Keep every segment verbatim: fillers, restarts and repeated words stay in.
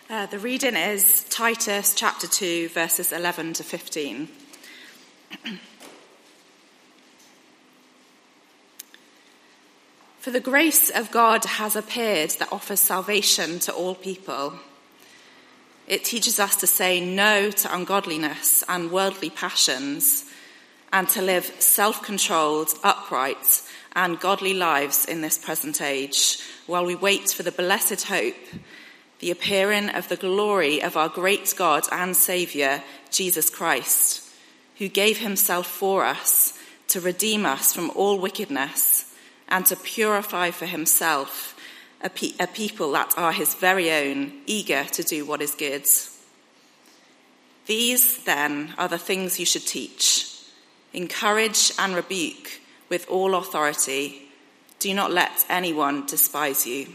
Uh, the reading is Titus chapter two, verses eleven to fifteen. For the grace of God has appeared that offers salvation to all people. It teaches us to say no to ungodliness and worldly passions, and to live self-controlled, upright, and godly lives in this present age, while we wait for the blessed hope, the appearing of the glory of our great God and Saviour, Jesus Christ, who gave himself for us to redeem us from all wickedness and to purify for himself a, pe- a people that are his very own, eager to do what is good. These, then, are the things you should teach. Encourage and rebuke with all authority. Do not let anyone despise you.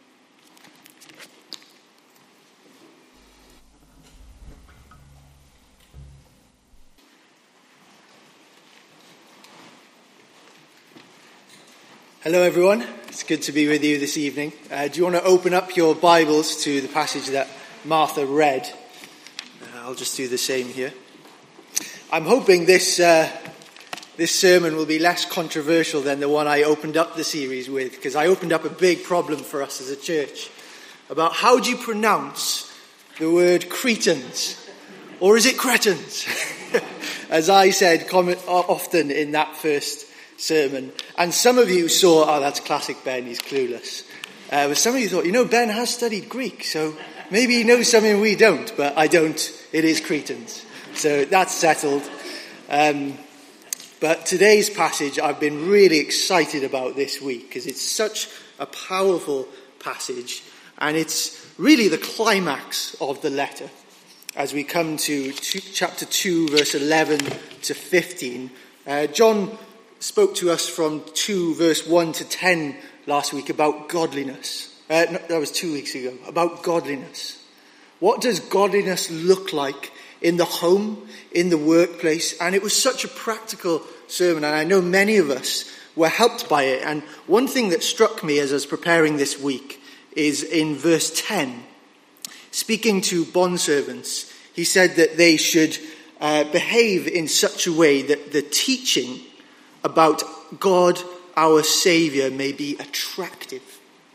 Hello everyone, it's good to be with you this evening. Uh, do you want to open up your Bibles to the passage that Martha read? Uh, I'll just do the same here. I'm hoping this uh, this sermon will be less controversial than the one I opened up the series with, because I opened up a big problem for us as a church about how do you pronounce the word Cretans, or is it Cretans? As I said comment, often in that first sermon. And some of you saw, oh, that's classic Ben, he's clueless. Uh, but some of you thought, you know, Ben has studied Greek, so maybe he knows something we don't, but I don't. It is Cretans. So that's settled. Um, but today's passage I've been really excited about this week, because it's such a powerful passage, and it's really the climax of the letter. As we come to two, chapter two, verse eleven to fifteen, uh, John spoke to us from two, verse one to ten last week about godliness. Uh, no, that was two weeks ago, about godliness. What does godliness look like in the home, in the workplace? And it was such a practical sermon, and I know many of us were helped by it. And one thing that struck me as I was preparing this week is in verse ten. Speaking to bondservants, he said that they should uh, behave in such a way that the teaching about God, our Saviour, may be attractive.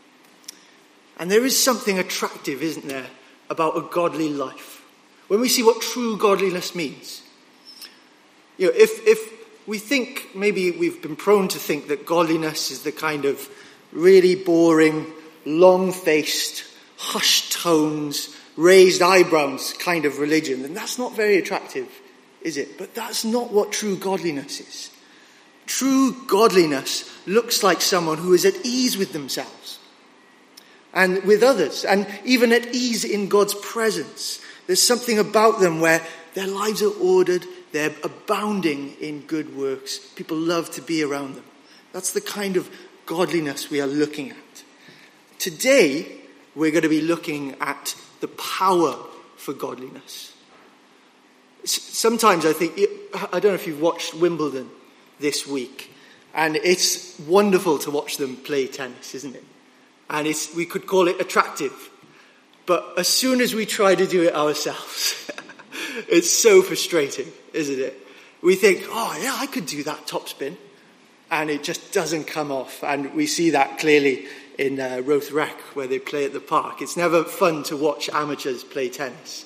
And there is something attractive, isn't there, about a godly life. When we see what true godliness means. You know, if, if we think, maybe we've been prone to think that godliness is the kind of really boring, long-faced, hushed tones, raised eyebrows kind of religion, then that's not very attractive, is it? But that's not what true godliness is. True godliness looks like someone who is at ease with themselves and with others, and even at ease in God's presence. There's something about them where their lives are ordered, they're abounding in good works. People love to be around them. That's the kind of godliness we are looking at. Today, we're going to be looking at the power for godliness. Sometimes I think, I don't know if you've watched Wimbledon this week, and it's wonderful to watch them play tennis, isn't it? And it's, we could call it attractive, but as soon as we try to do it ourselves, it's so frustrating, isn't it? We think, oh yeah, I could do that topspin, and it just doesn't come off. And we see that clearly in uh, Roath Rec, where they play at the park. It's never fun to watch amateurs play tennis.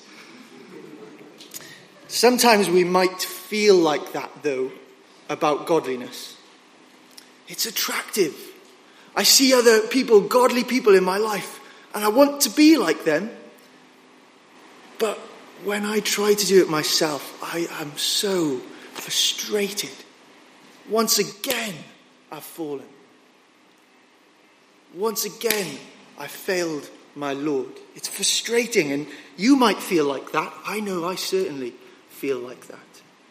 Sometimes we might feel like that, though, about godliness. It's attractive. I see other people, godly people in my life, and I want to be like them. But when I try to do it myself, I am so frustrated. Once again, I've fallen. Once again, I failed my Lord. It's frustrating, and you might feel like that. I know I certainly feel like that.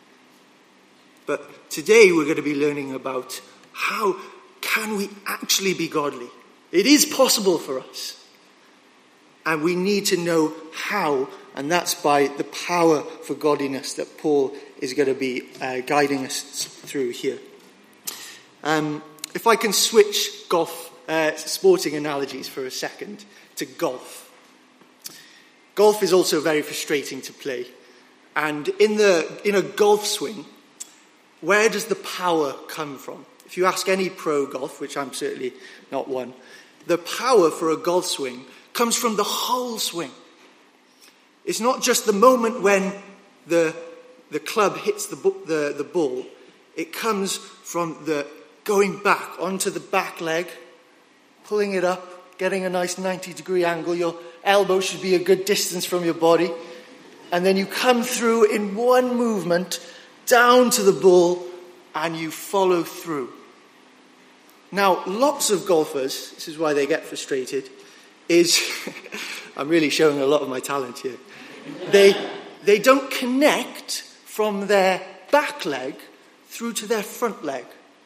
But today we're going to be learning about how can we actually be godly. It is possible for us. And we need to know how, and that's by the power for godliness that Paul is going to be uh, guiding us through here. Um, if I can switch golf, uh, sporting analogies for a second to golf. Golf is also very frustrating to play. And in the in a golf swing, where does the power come from? If you ask any pro golf, which I'm certainly not one, the power for a golf swing comes from the whole swing. It's not just the moment when the the club hits the the, the ball. It comes from the going back onto the back leg, pulling it up, getting a nice ninety degree angle. Your elbow should be a good distance from your body. And then you come through in one movement down to the ball and you follow through. Now, lots of golfers, this is why they get frustrated, is, I'm really showing a lot of my talent here. They, they don't connect from their back leg through to their front leg.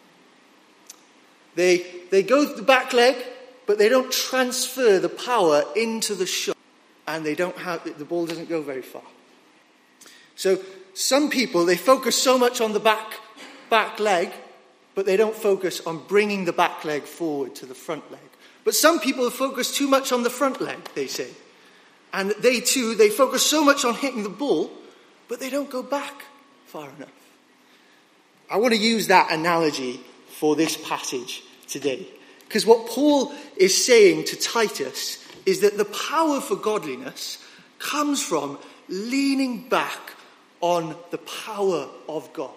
They, they go the back leg, but they don't transfer the power into the shot. And they don't have, the ball doesn't go very far. So some people, they focus so much on the back, back leg, but they don't focus on bringing the back leg forward to the front leg. But some people focus too much on the front leg, they say. And they too, they focus so much on hitting the ball, but they don't go back far enough. I want to use that analogy for this passage today. Because what Paul is saying to Titus is that the power for godliness comes from leaning back on the power of God.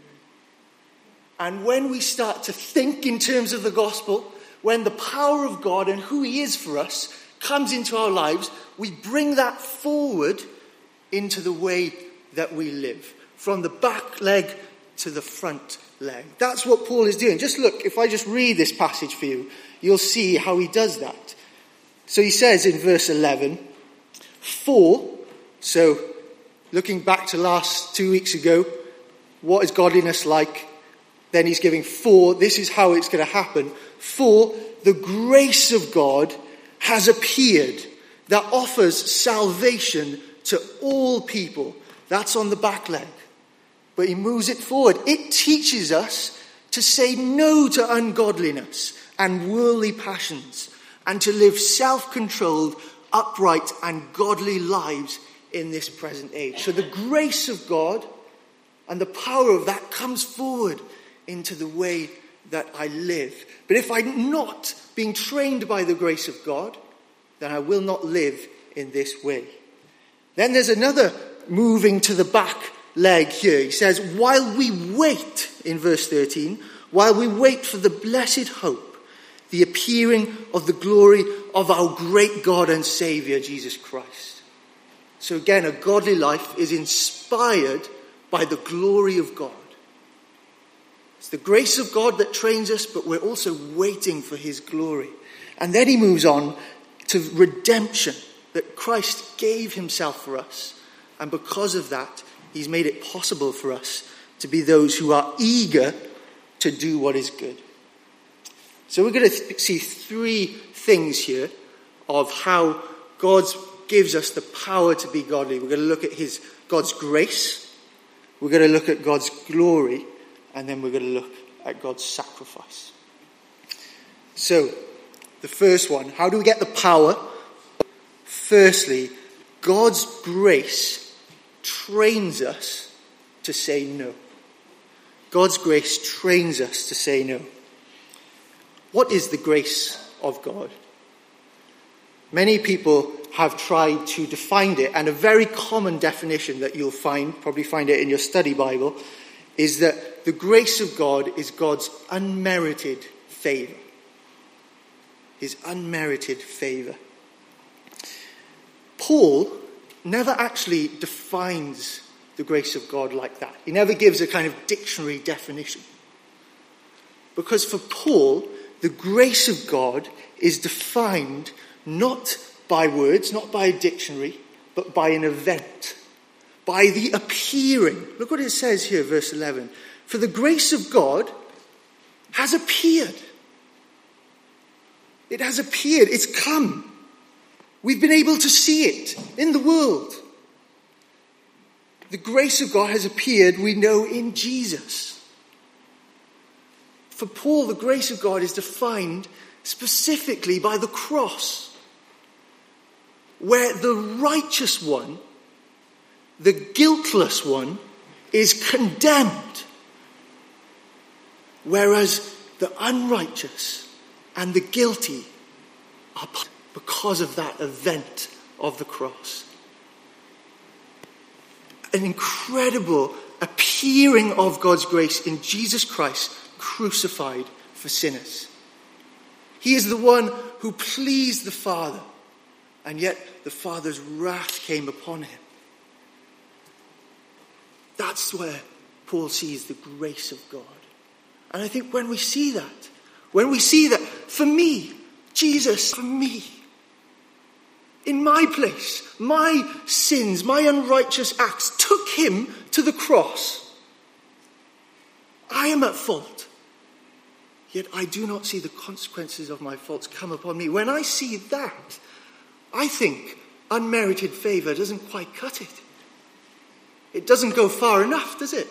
And when we start to think in terms of the gospel, when the power of God and who he is for us comes into our lives, we bring that forward into the way that we live. From the back leg to the front leg. That's what Paul is doing. Just look, if I just read this passage for you, you'll see how he does that. So he says in verse eleven, for, so looking back to last two weeks ago, what is godliness like? Then he's giving for, this is how it's going to happen. For the grace of God has appeared that offers salvation to all people. That's on the back leg. But he moves it forward. It teaches us to say no to ungodliness and worldly passions and to live self-controlled, upright and godly lives in this present age. So the grace of God and the power of that comes forward into the way that I live. But if I'm not being trained by the grace of God, then I will not live in this way. Then there's another moving to the back leg here. He says, while we wait, in verse thirteen, while we wait for the blessed hope, the appearing of the glory of our great God and Saviour, Jesus Christ. So again, a godly life is inspired by the glory of God. It's the grace of God that trains us, but we're also waiting for his glory. And then he moves on to redemption, that Christ gave himself for us. And because of that, he's made it possible for us to be those who are eager to do what is good. So we're going to th- see three things here of how God gives us the power to be godly. We're going to look at his God's grace. We're going to look at God's glory. And then we're going to look at God's sacrifice. So, the first one, how do we get the power? Firstly, God's grace trains us to say no. God's grace trains us to say no. What is the grace of God? Many people have tried to define it, and a very common definition that you'll find, probably find it in your study Bible, is that the grace of God is God's unmerited favour. His unmerited favour. Paul never actually defines the grace of God like that. He never gives a kind of dictionary definition. Because for Paul, the grace of God is defined not by words, not by a dictionary, but by an event. By the appearing. Look what it says here, verse eleven. For the grace of God has appeared. It has appeared. It's come. We've been able to see it in the world. The grace of God has appeared, we know, in Jesus. For Paul, the grace of God is defined specifically by the cross. where the righteous one, the guiltless one, is condemned, whereas the unrighteous and the guilty are punished because of that event of the cross. An incredible appearing of God's grace in Jesus Christ crucified for sinners. He is the one who pleased the Father, and yet the Father's wrath came upon him. That's where Paul sees the grace of God. And I think when we see that, when we see that, for me, Jesus, for me, in my place, my sins, my unrighteous acts took him to the cross. I am at fault. Yet I do not see the consequences of my faults come upon me. When I see that, I think unmerited favour doesn't quite cut it. It doesn't go far enough, does it?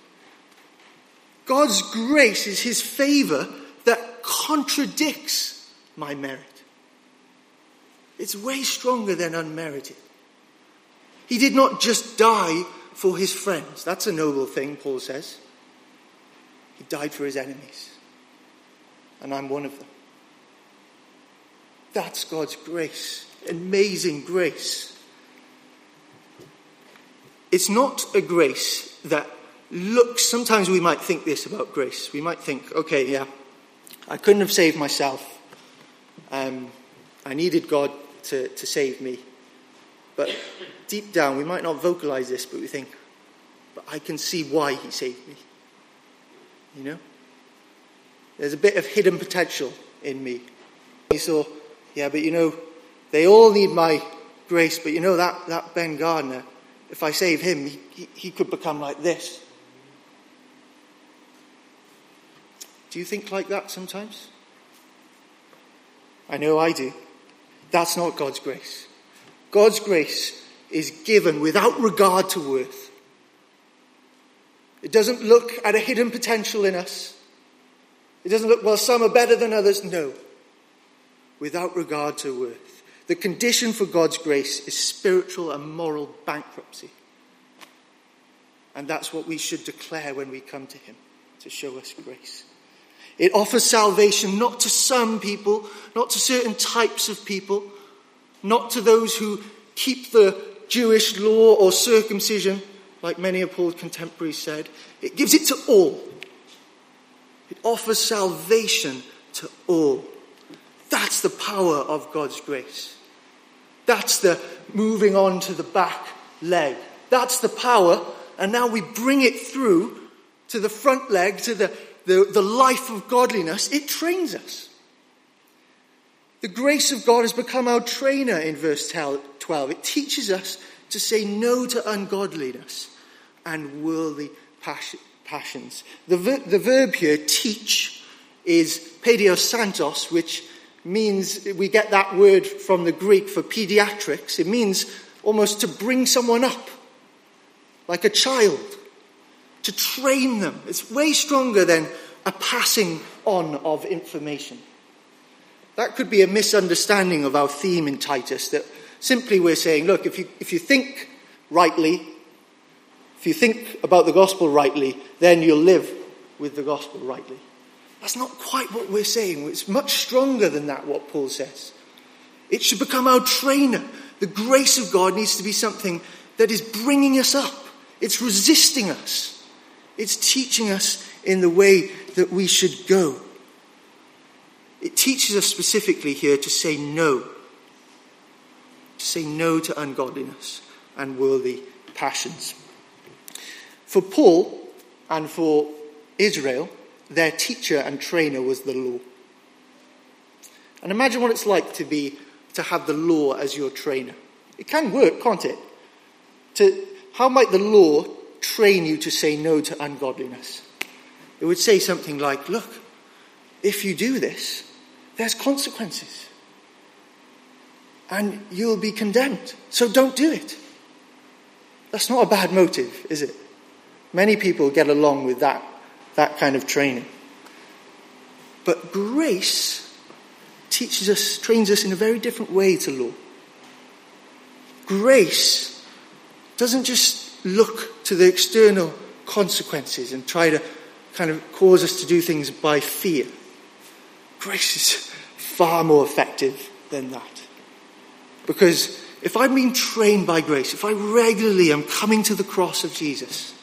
God's grace is his favour that contradicts my merit. It's way stronger than unmerited. He did not just die for his friends. That's a noble thing, Paul says. He died for his enemies. And I'm one of them. That's God's grace. Amazing grace. It's not a grace that looks, sometimes we might think this about grace. We might think, okay, yeah, I couldn't have saved myself. Um, I needed God to, to save me. But deep down, we might not vocalize this, but we think, but I can see why he saved me. You know? There's a bit of hidden potential in me. So, yeah, but you know, they all need my grace, but you know that, that Ben Gardner, if I save him, he, he, he could become like this. Do you think like that sometimes? I know I do. That's not God's grace. God's grace is given without regard to worth. It doesn't look at a hidden potential in us. It doesn't look, well, some are better than others. No. Without regard to worth. The condition for God's grace is spiritual and moral bankruptcy. And that's what we should declare when we come to him, to show us grace. It offers salvation not to some people, not to certain types of people, not to those who keep the Jewish law or circumcision, like many of Paul's contemporaries said. It gives it to all. It offers salvation to all. That's the power of God's grace. That's the moving on to the back leg. That's the power, and now we bring it through to the front leg, to the, the, the life of godliness. It trains us. The grace of God has become our trainer in verse twelve. It teaches us to say no to ungodliness and worldly passions. The, ver- the verb here, teach, is paidios santos, which means, we get that word from the Greek for pediatrics. It means almost to bring someone up, like a child, to train them. It's way stronger than a passing on of information. That could be a misunderstanding of our theme in Titus, that simply we're saying, look, if you if you think rightly, if you think about the gospel rightly, then you'll live with the gospel rightly. That's not quite what we're saying. It's much stronger than that, what Paul says. It should become our trainer. The grace of God needs to be something that is bringing us up. It's resisting us. It's teaching us in the way that we should go. It teaches us specifically here to say no. To say no to ungodliness and worldly passions. For Paul and for Israel, their teacher and trainer was the law. And imagine what it's like to be to have the law as your trainer. It can work, can't it? To, how might the law train you to say no to ungodliness? It would say something like, look, if you do this, there's consequences. And you'll be condemned. So don't do it. That's not a bad motive, is it? Many people get along with that, that kind of training. But grace teaches us, trains us in a very different way to law. grace doesn't just look to the external consequences and try to kind of cause us to do things by fear. Grace is far more effective than that. Because if I'm being trained by grace, if I regularly am coming to the cross of Jesus,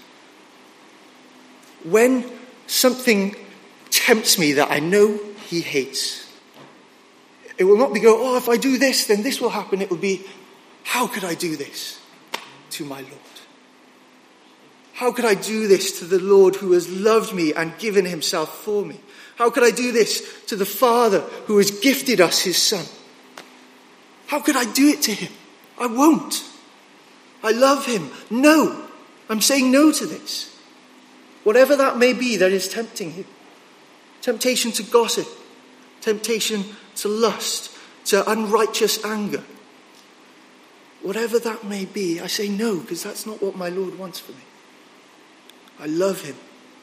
when something tempts me that I know he hates, it will not be go, oh, if I do this, then this will happen. It will be, how could I do this to my Lord? How could I do this to the Lord who has loved me and given himself for me? How could I do this to the Father who has gifted us his Son? How could I do it to him? I won't. I love him. No. I'm saying no to this. Whatever that may be that is tempting him. Temptation to gossip. Temptation to lust. To unrighteous anger. Whatever that may be, I say no, because that's not what my Lord wants for me. I love him.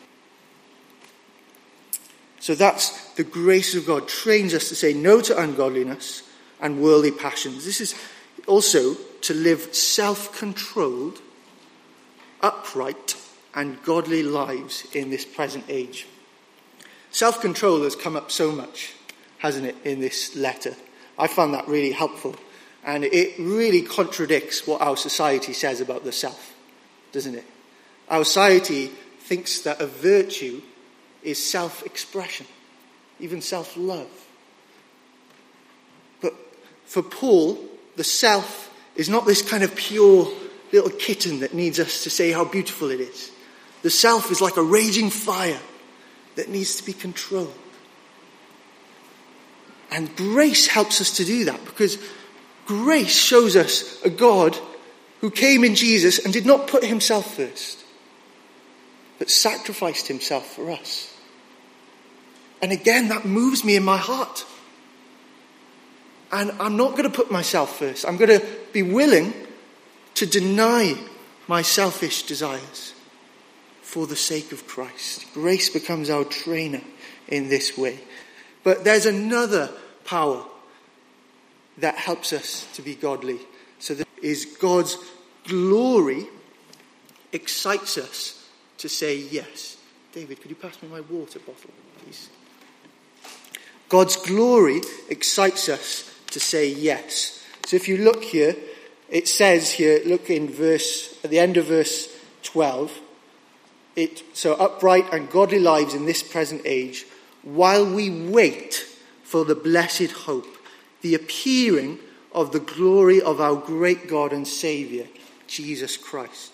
So that's the grace of God. Trains us to say no to ungodliness and worldly passions. This is also to live self-controlled, upright, and godly lives in this present age. Self-control has come up so much, hasn't it, in this letter. I found that really helpful. And it really contradicts what our society says about the self, doesn't it? Our society thinks that a virtue is self-expression, even self-love. But for Paul, the self is not this kind of pure little kitten that needs us to say how beautiful it is. The self is like a raging fire that needs to be controlled. And grace helps us to do that, because grace shows us a God who came in Jesus and did not put himself first, but sacrificed himself for us. And again, that moves me in my heart. And I'm not going to put myself first. I'm going to be willing to deny my selfish desires for the sake of Christ. Grace becomes our trainer in this way. But there's another power that helps us to be godly. So that is God's glory excites us to say yes. David, could you pass me my water bottle, please? God's glory excites us to say yes. So if you look here, it says here, look in verse, at the end of verse twelve, it, so upright and godly lives in this present age, while we wait for the blessed hope, the appearing of the glory of our great God and Saviour, Jesus Christ.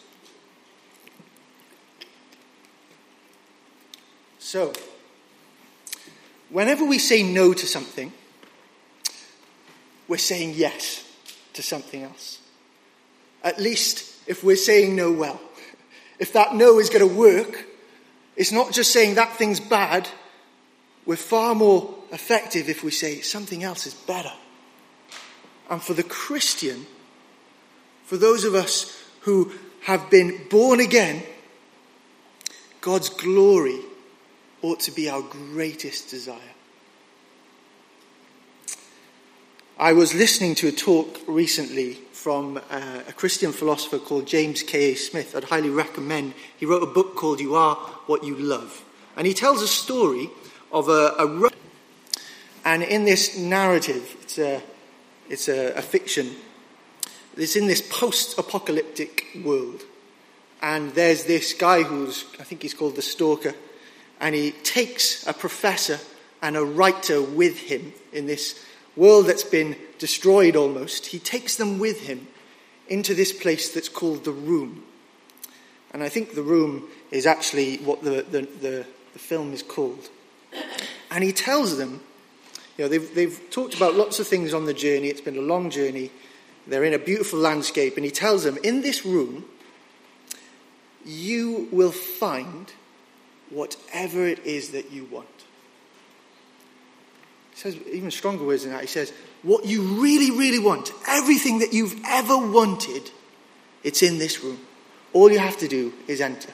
So, whenever we say no to something, we're saying yes to something else. At least if we're saying no well. If that no is going to work, it's not just saying that thing's bad. We're far more effective if we say something else is better. And for the Christian, for those of us who have been born again, God's glory ought to be our greatest desire. I was listening to a talk recently from uh, a Christian philosopher called James K A Smith. I'd highly recommend. He wrote a book called You Are What You Love. And he tells a story of a, a and in this narrative, it's a, it's a, a fiction. It's in this post-apocalyptic world. And there's this guy who's, I think he's called the Stalker, and he takes a professor and a writer with him in this world that's been destroyed almost. He takes them with him into this place that's called the Room. And I think the Room is actually what the, the, the, the film is called. And he tells them, you know, they've, they've talked about lots of things on the journey. It's been a long journey. They're in a beautiful landscape. And he tells them, in this room, you will find whatever it is that you want. He says even stronger words than that. He says, what you really, really want, everything that you've ever wanted, it's in this room. All you have to do is enter.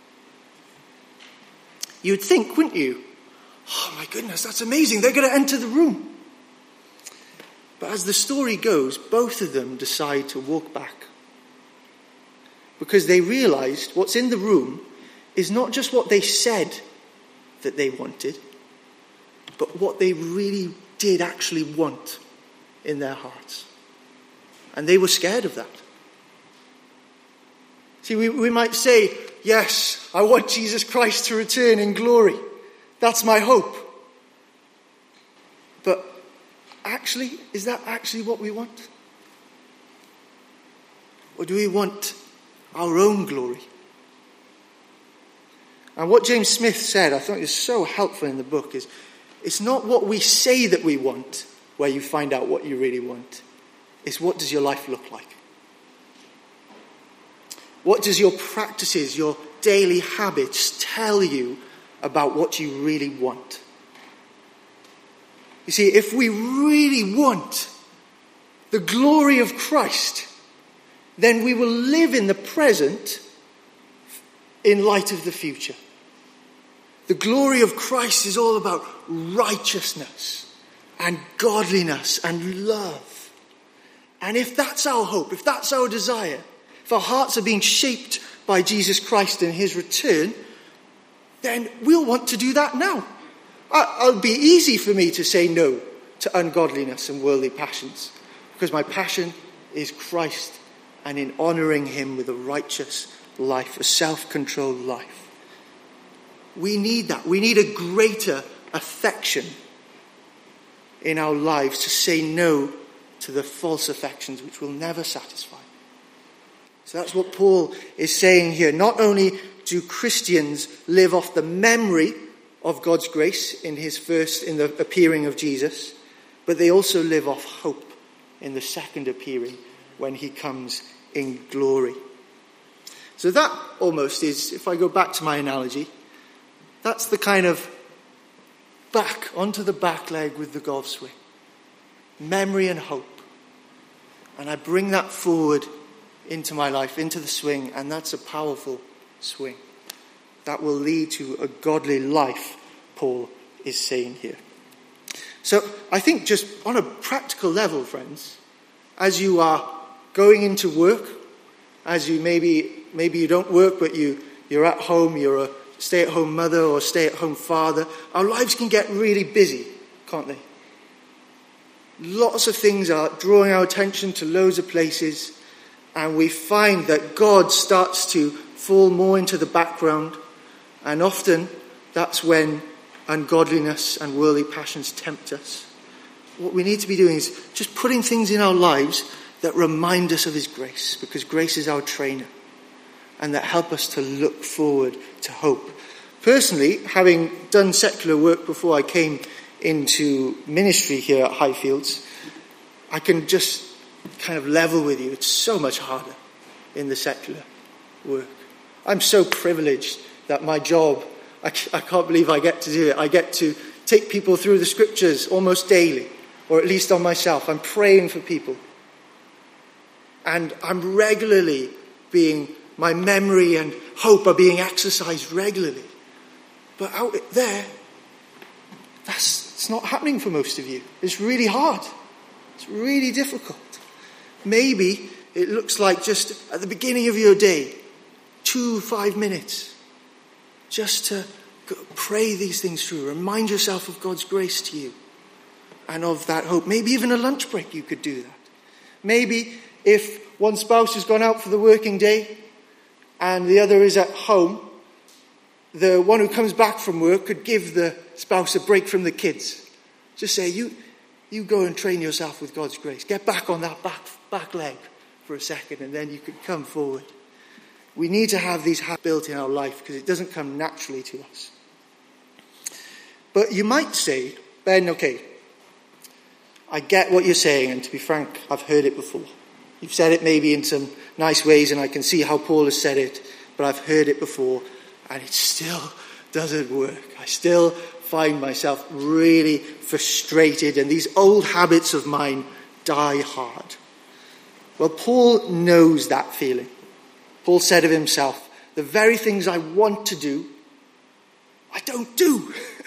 You'd think, wouldn't you? Oh my goodness, that's amazing. They're going to enter the room. But as the story goes, both of them decide to walk back. Because they realized what's in the room is not just what they said that they wanted, but what they really did actually want in their hearts. And they were scared of that. See, we, we might say, yes, I want Jesus Christ to return in glory. That's my hope. But actually, is that actually what we want? Or do we want our own glory? And what James Smith said, I thought is so helpful in the book, is it's not what we say that we want where you find out what you really want. It's what does your life look like? What does your practices, your daily habits tell you about what you really want? You see, if we really want the glory of Christ, then we will live in the present in light of the future. The glory of Christ is all about righteousness and godliness and love. And if that's our hope, if that's our desire, if our hearts are being shaped by Jesus Christ and his return, then we'll want to do that now. It'll be easy for me to say no to ungodliness and worldly passions, because my passion is Christ and in honouring him with a righteous life, a self-controlled life. We need that. We need a greater affection in our lives to say no to the false affections which will never satisfy. So that's what Paul is saying here. Not only do Christians live off the memory of God's grace in his first, in the appearing of Jesus, but they also live off hope in the second appearing when he comes in glory. So that almost is, if I go back to my analogy, that's the kind of back onto the back leg with the golf swing. Memory and hope. And I bring that forward into my life, into the swing, and that's a powerful swing. That will lead to a godly life, Paul is saying here. So I think just on a practical level, friends, as you are going into work, as you maybe maybe you don't work, but you, you're at home, you're a stay-at-home mother or stay-at-home father, our lives can get really busy, can't they? Lots of things are drawing our attention to loads of places, and we find that God starts to fall more into the background, and often that's when ungodliness and worldly passions tempt us. What we need to be doing is just putting things in our lives that remind us of his grace, because grace is our trainer, and that help us to look forward to hope. Personally, having done secular work before I came into ministry here at Highfields, I can just kind of level with you. It's so much harder in the secular work. I'm so privileged that my job, I, I can't believe I get to do it. I get to take people through the scriptures almost daily, or at least on myself. I'm praying for people. And I'm regularly being, my memory and hope are being exercised regularly. But out there, that's it's not happening for most of you. It's really hard. It's really difficult. Maybe it looks like just at the beginning of your day, two, five minutes, just to pray these things through. Remind yourself of God's grace to you and of that hope. Maybe even a lunch break you could do that. Maybe if one spouse has gone out for the working day and the other is at home, the one who comes back from work could give the spouse a break from the kids. Just say, you you go and train yourself with God's grace. Get back on that back, back leg for a second, and then you could come forward. We need to have these habits built in our life because it doesn't come naturally to us. But you might say, Ben, okay, I get what you're saying, and to be frank, I've heard it before. You've said it maybe in some nice ways, and I can see how Paul has said it, but I've heard it before, and it still doesn't work. I still find myself really frustrated, and these old habits of mine die hard. Well, Paul knows that feeling. Paul said of himself, the very things I want to do, I don't do.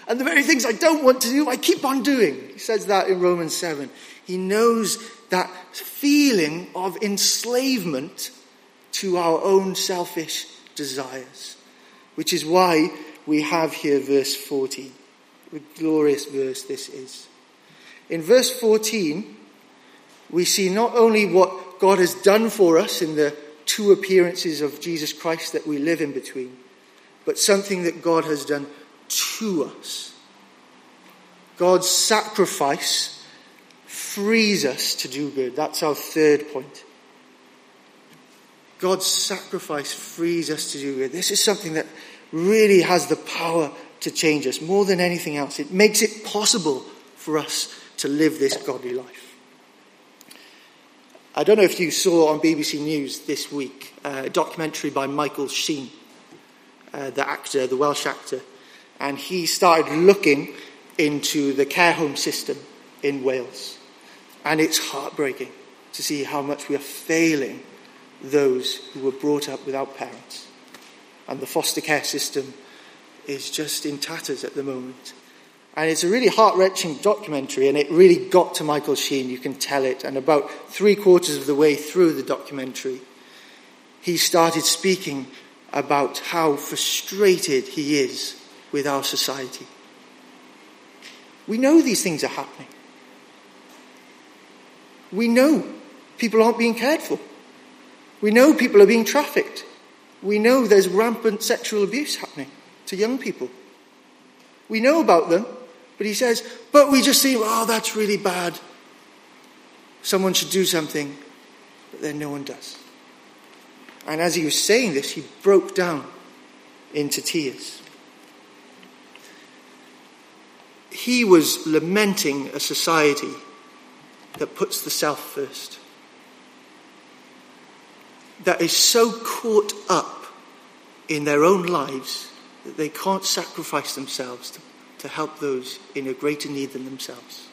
And the very things I don't want to do, I keep on doing. He says that in Romans seven. He knows that feeling of enslavement to our own selfish desires, which is why we have here verse fourteen. What a glorious verse this is. In verse fourteen, we see not only what God has done for us in the two appearances of Jesus Christ that we live in between, but something that God has done to us. God's sacrifice frees us to do good. That's our third point. God's sacrifice frees us to do good. This is something that really has the power to change us more than anything else. It makes it possible for us to live this godly life. I don't know if you saw on B B C News this week a documentary by Michael Sheen, uh, the actor, the Welsh actor, and he started looking into the care home system in Wales. And it's heartbreaking to see how much we are failing those who were brought up without parents. And the foster care system is just in tatters at the moment. And it's a really heart-wrenching documentary, and it really got to Michael Sheen, you can tell it. And about three quarters of the way through the documentary, he started speaking about how frustrated he is with our society. We know these things are happening. We know people aren't being cared for. We know people are being trafficked. We know there's rampant sexual abuse happening to young people. We know about them, but he says, but we just think, oh, that's really bad. Someone should do something, but then no one does. And as he was saying this, he broke down into tears. He was lamenting a society that puts the self first, that is so caught up in their own lives that they can't sacrifice themselves to, to help those in a greater need than themselves.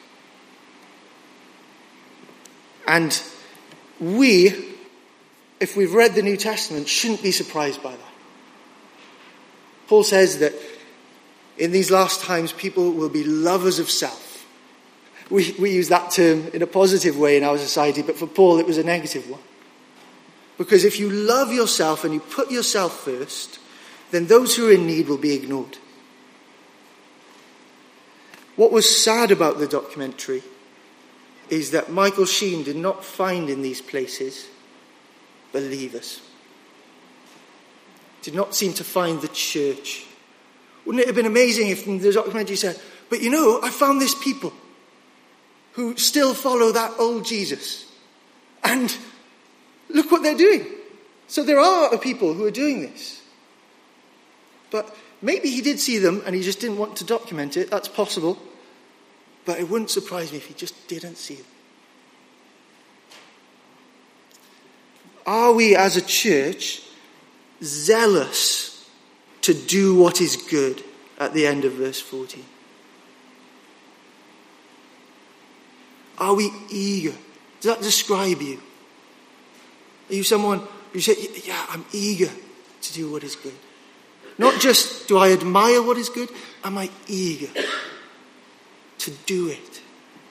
And we, if we've read the New Testament, shouldn't be surprised by that. Paul says that in these last times, people will be lovers of self. We, we use that term in a positive way in our society, but for Paul it was a negative one. Because if you love yourself and you put yourself first, then those who are in need will be ignored. What was sad about the documentary is that Michael Sheen did not find in these places believers. Did not seem to find the church. Wouldn't it have been amazing if in the documentary said, but you know, I found this people who still follow that old Jesus. And look what they're doing. So there are people who are doing this. But maybe he did see them and he just didn't want to document it. That's possible. But it wouldn't surprise me if he just didn't see them. Are we as a church zealous to do what is good at the end of verse fourteen? Are we eager? Does that describe you? Are you someone who say, yeah, I'm eager to do what is good? Not just, do I admire what is good? Am I eager to do it?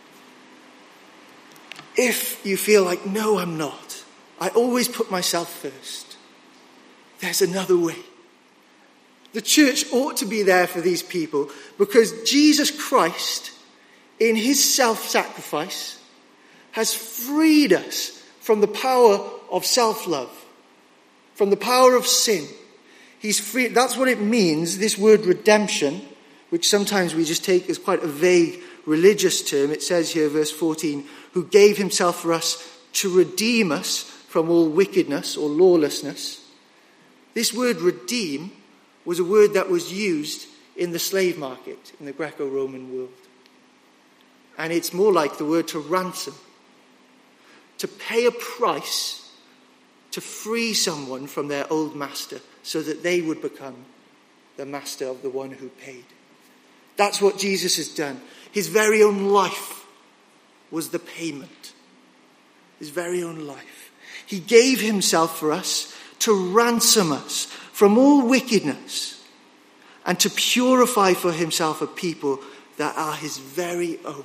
If you feel like, no, I'm not, I always put myself first, there's another way. The church ought to be there for these people because Jesus Christ, in his self-sacrifice, has freed us from the power of self-love, from the power of sin. He's free. That's what it means, this word redemption, which sometimes we just take as quite a vague religious term. It says here, verse fourteen, who gave himself for us to redeem us from all wickedness or lawlessness. This word redeem was a word that was used in the slave market in the Greco-Roman world. And it's more like the word to ransom. To pay a price to free someone from their old master so that they would become the master of the one who paid. That's what Jesus has done. His very own life was the payment. His very own life. He gave himself for us to ransom us from all wickedness and to purify for himself a people that are his very own.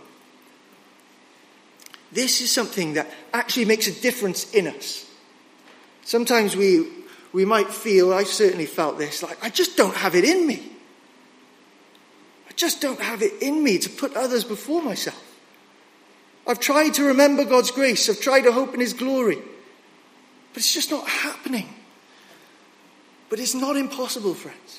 This is something that actually makes a difference in us. Sometimes we we might feel, I've certainly felt this, like, I just don't have it in me. I just don't have it in me to put others before myself. I've tried to remember God's grace. I've tried to hope in his glory. But it's just not happening. But it's not impossible, friends.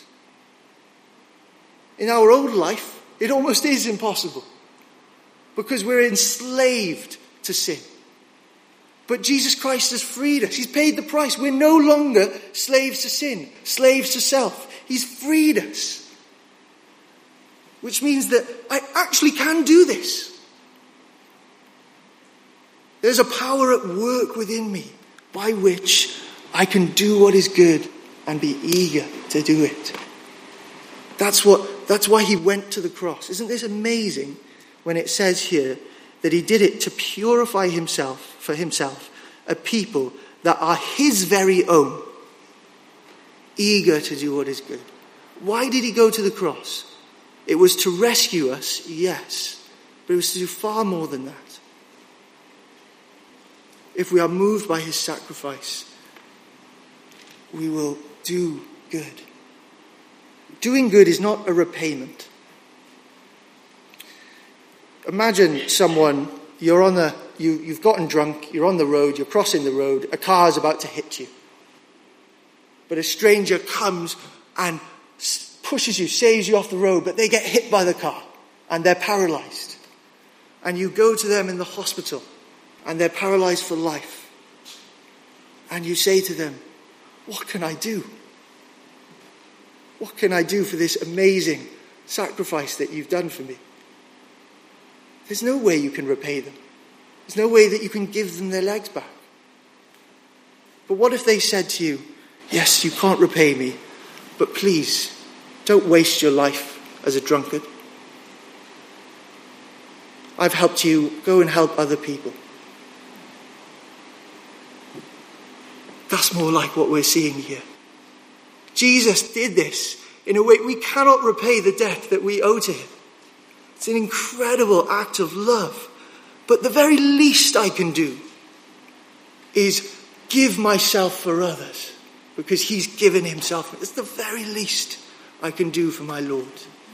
In our old life, it almost is impossible. Because we're enslaved to sin. But Jesus Christ has freed us. He's paid the price. We're no longer slaves to sin, slaves to self. He's freed us. Which means that I actually can do this. There's a power at work within me by which I can do what is good and be eager to do it. That's what, that's why he went to the cross. Isn't this amazing when it says here that he did it to purify himself, for himself, a people that are his very own, eager to do what is good. Why did he go to the cross? It was to rescue us, yes, but it was to do far more than that. If we are moved by his sacrifice, we will do good. Doing good is not a repayment. Imagine someone, you're on the, you, you've gotten drunk, you're on the road, you're crossing the road, a car is about to hit you. But a stranger comes and pushes you, saves you off the road, but they get hit by the car and they're paralyzed. And you go to them in the hospital and they're paralyzed for life. And you say to them, what can I do? What can I do for this amazing sacrifice that you've done for me? There's no way you can repay them. There's no way that you can give them their legs back. But what if they said to you, yes, you can't repay me, but please, don't waste your life as a drunkard. I've helped you, go and help other people. That's more like what we're seeing here. Jesus did this in a way we cannot repay the debt that we owe to him. It's an incredible act of love. But the very least I can do is give myself for others because he's given himself. It's the very least I can do for my Lord.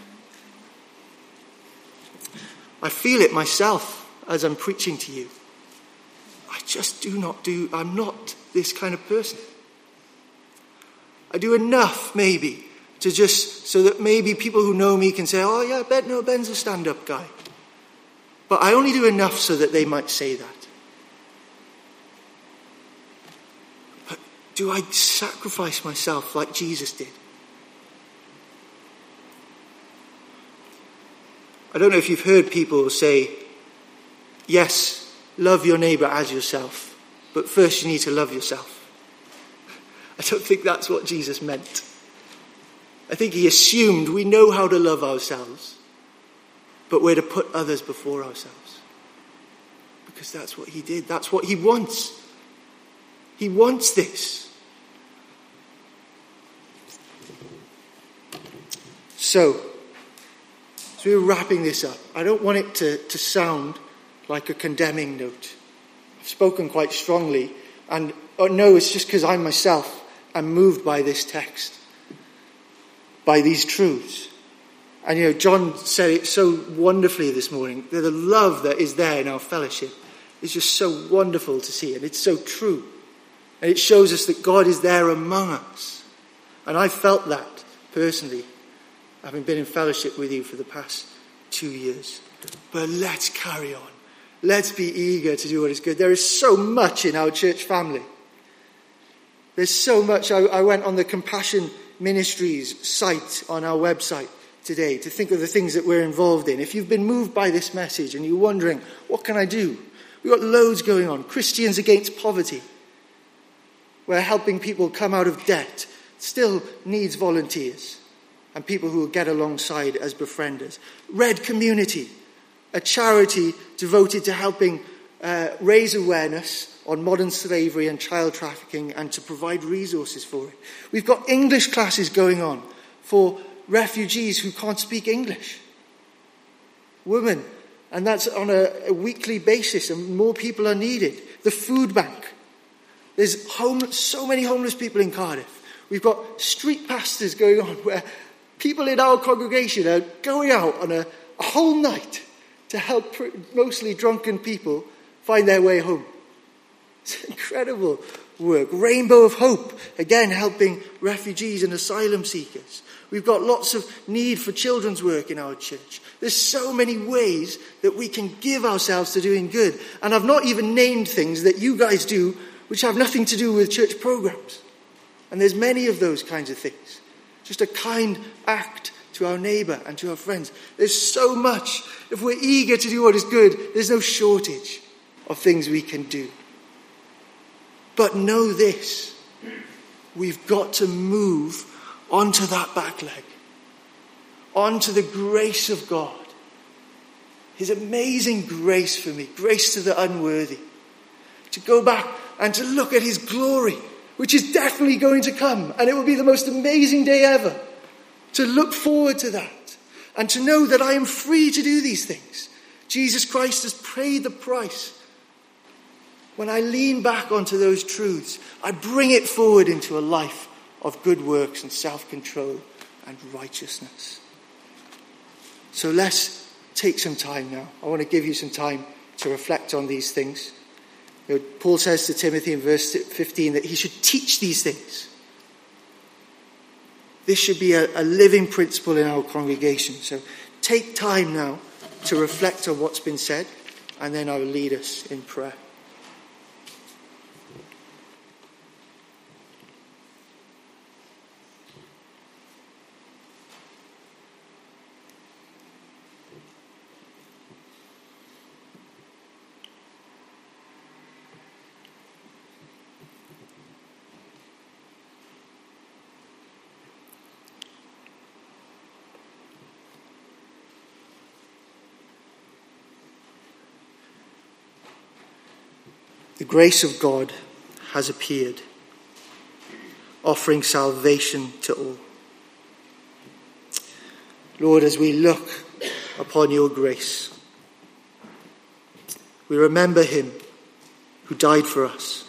I feel it myself as I'm preaching to you. I just do not do, I'm not this kind of person. I do enough maybe to just, so that maybe people who know me can say, oh yeah, Ben, no, Ben's a stand-up guy. But I only do enough so that they might say that. But do I sacrifice myself like Jesus did? I don't know if you've heard people say, yes, love your neighbour as yourself, but first you need to love yourself. I don't think that's what Jesus meant. I think he assumed we know how to love ourselves, but we're to put others before ourselves. Because that's what he did. That's what he wants. He wants this. So, as we're wrapping this up, I don't want it to, to sound like a condemning note. I've spoken quite strongly, and oh no, it's just because I myself am moved by this text, by these truths. And you know, John said it so wonderfully this morning, that the love that is there in our fellowship is just so wonderful to see, and it's so true. And it shows us that God is there among us. And I felt that personally, having been in fellowship with you for the past two years. But let's carry on. Let's be eager to do what is good. There is so much in our church family. There's so much. I, I went on the Compassion Ministries site on our website today to think of the things that we're involved in. If you've been moved by this message and you're wondering, what can I do? We've got loads going on. Christians Against Poverty. We're helping people come out of debt. Still needs volunteers and people who will get alongside as befrienders. Red Community, a charity devoted to helping uh, raise awareness on modern slavery and child trafficking and to provide resources for it. We've got English classes going on for refugees who can't speak English. Women, and that's on a, a weekly basis, and more people are needed. The food bank. There's homeless, so many homeless people in Cardiff. We've got street pastors going on where people in our congregation are going out on a, a whole night to help pr- mostly drunken people find their way home. It's incredible work. Rainbow of Hope, again helping refugees and asylum seekers. We've got lots of need for children's work in our church. There's so many ways that we can give ourselves to doing good. And I've not even named things that you guys do which have nothing to do with church programs. And there's many of those kinds of things. Just a kind act to our neighbour and to our friends. There's so much. If we're eager to do what is good, there's no shortage of things we can do. But know this, we've got to move onto that back leg, onto the grace of God. His amazing grace for me, grace to the unworthy. To go back and to look at his glory, which is definitely going to come, and it will be the most amazing day ever. To look forward to that, and to know that I am free to do these things. Jesus Christ has paid the price. When I lean back onto those truths, I bring it forward into a life of good works and self-control and righteousness. So let's take some time now. I want to give you some time to reflect on these things. You know, Paul says to Timothy in verse fifteen that he should teach these things. This should be a, a living principle in our congregation. So take time now to reflect on what's been said, and then I will lead us in prayer. The grace of God has appeared, offering salvation to all. Lord, as we look upon your grace, we remember him who died for us.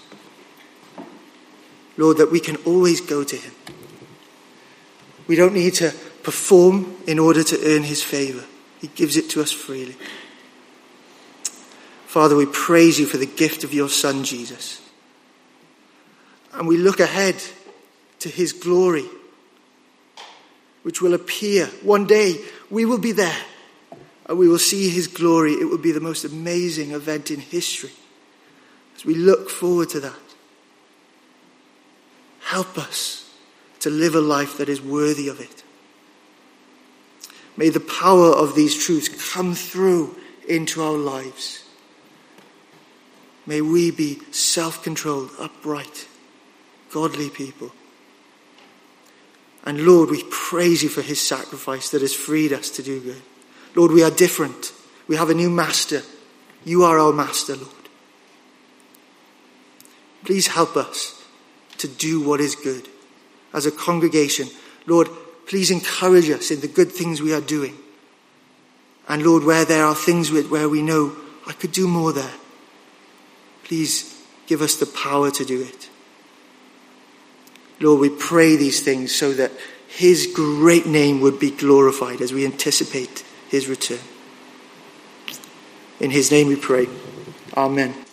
Lord, that we can always go to him. We don't need to perform in order to earn his favour. He gives it to us freely. Father, we praise you for the gift of your Son, Jesus. And we look ahead to his glory, which will appear. One day we will be there and we will see his glory. It will be the most amazing event in history. As we look forward to that, help us to live a life that is worthy of it. May the power of these truths come through into our lives. May we be self-controlled, upright, godly people. And Lord, we praise you for his sacrifice that has freed us to do good. Lord, we are different. We have a new master. You are our master, Lord. Please help us to do what is good. As a congregation, Lord, please encourage us in the good things we are doing. And Lord, where there are things where we know I could do more there, please give us the power to do it. Lord, we pray these things so that his great name would be glorified as we anticipate his return. In his name we pray. Amen.